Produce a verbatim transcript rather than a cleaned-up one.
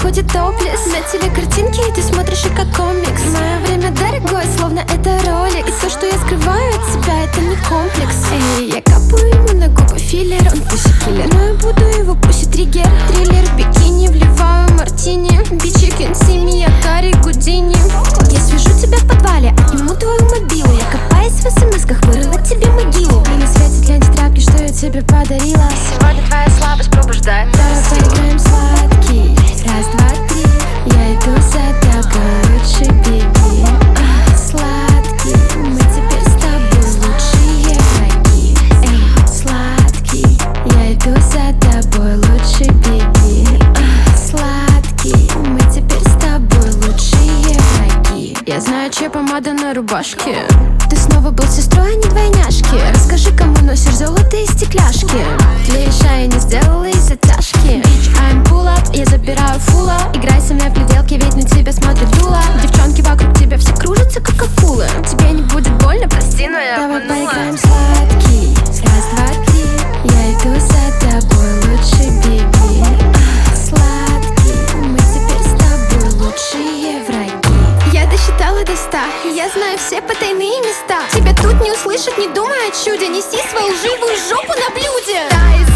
ходит топлес. На тебе картинки, и ты смотришь их как комикс. Мое время дорогое, словно это ролик. И то, что я скрываю от себя, это не комплекс. Эй, я капаю ему на губы филлер. Он пуси-киллер, но я буду его пуси-триггер. Триллер в бикини, вливаю мартини. Bitch, you can see me, я Кари Гудини. Я свяжу тебя в подвале, отниму твою мобилу. Я копаюсь в смс-ках, вырыла тебе могилу. Мне не светит лентить тряпки, что я тебе подарила. Сегодня твоя слабость пробуждает. Давай поиграем сладкий. Раз, два, три. Я иду за тобой, лучше беги. А, сладкий, мы теперь с тобой лучшие враги. Эй, сладкий, я иду за тобой, лучше беги. А, сладкий, мы теперь с тобой лучшие враги. Я знаю, чья помада на рубашке. Ты снова был сестрой, а не двойняшки. Расскажи, кому носишь золотые стекляшки. Твои шеи не сделала из затяжки. Bitch, I'm pull up, я забираю фула. Играй со мной в гляделки, ведь на тебя смотрит дула. Девчонки вокруг тебя все кружатся, как акулы. Тебе не будет больно, прости, но я Давай обманула. поиграем Сладкий, раз, два, три. Я иду за тобой, лучше беги. А, сладкий, мы теперь с тобой лучшие враги. Я досчитала до ста, я знаю все потайные места. Тебя тут не услышат, не думай о чуде. Неси свою живую жопу на блюде. Да,